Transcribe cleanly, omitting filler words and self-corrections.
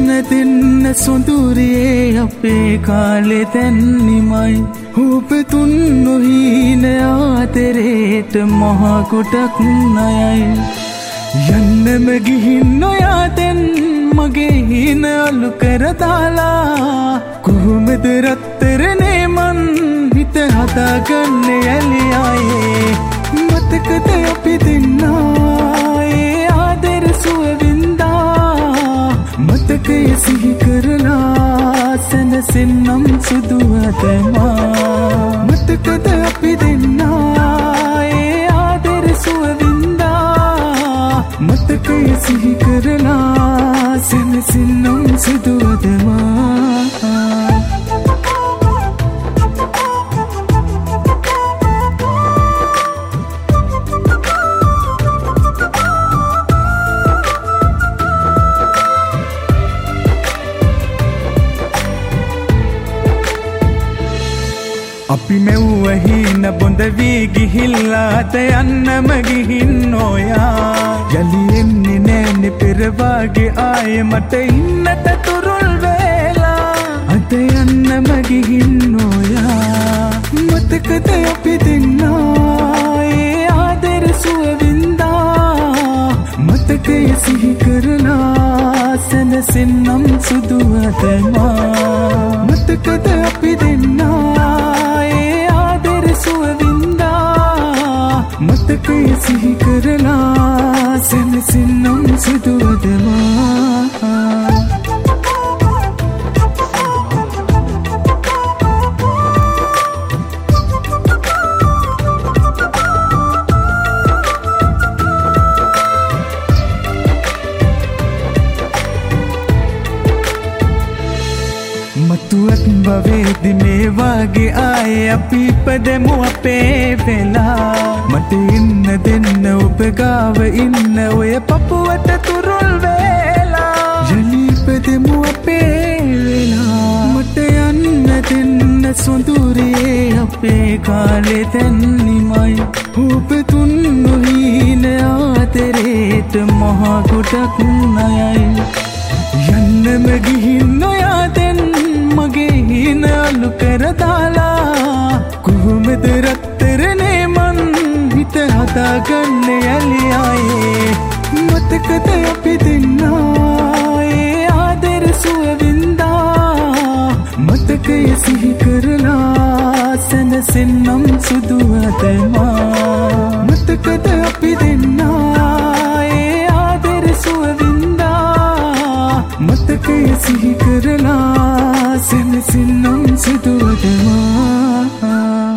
දෙන්න සොඳුරියේ අපේ කාලේ තැන්නිමයි ඔබ තුන් නොහීන ආදරේට මහා කොටක් ණයයි යන්නම ගිහින් නොයාදෙන් මගේ හින අලු කර දාලා කොහොමද රත්තරනේ මන් හිත හදාගන්නේ ඇලියායේ මතකද අපි දෙන්නා ඒ ආදර සුව වින්දා මතකය සිහි කරලා සැනසෙන්නම් සුදු අතමා මතකද අපි දෙන්නා ඒ ආදර සුව වින්දා මතකය සිහි කරලා සැනසෙන්නම් සුදු අතමා අපි මෙව්වහින බොඳ වී ගිහිල්ලාට යන්නම ගිහින් නොයා යලි එන්නේ නෑනේ පෙරවාගේ ආයෙ මට ඉන්නට තුරුල් වෙලා අද යන්නම ගිහින් නොයා මතකද අපි දෙන්නා ඒ ආදර සුව වින්දා මතකය සිහි කරලා සැනසෙන්නම් සුදු අතමා මතකද අපි දෙන්නා මතකය සිහි කරලා සැනසෙන්නම් සුදු අතමා මතුවත් භවේදි මේ වාගේ ආයේ අපි ඉපදෙමු අපේ වෙලා මට ඉන්න දෙන්න ඔබ ගාව ඉන්න ඔය පපුවට තුරුල් වෙලා යලි ඉපදෙමු අපේ වෙලා මට යන්න දෙන්න සොඳුරියේ අපේ කාලේ තැන්නිමයි ඔබ තුන් නොහීන ආදරේට මහා කොටක් ණයයි යන්නම ගිහින් නොයාදෙන් මගේ හින අලු කර දාලා කොහොමද රත්තරනේ මන් හිත හදාගන්නේ ඇලියායේ මතකද අපි දෙන්නා ඒ ආදර සුව වින්දා මතකය සිහි කරලා සැනසෙන්නම් සුදු අතමා මතකද අපි දෙන්නා ඒ ආදර සුව වින්දා මතකය සිහි කරලා සැනසෙන්නම් සුදු අතමා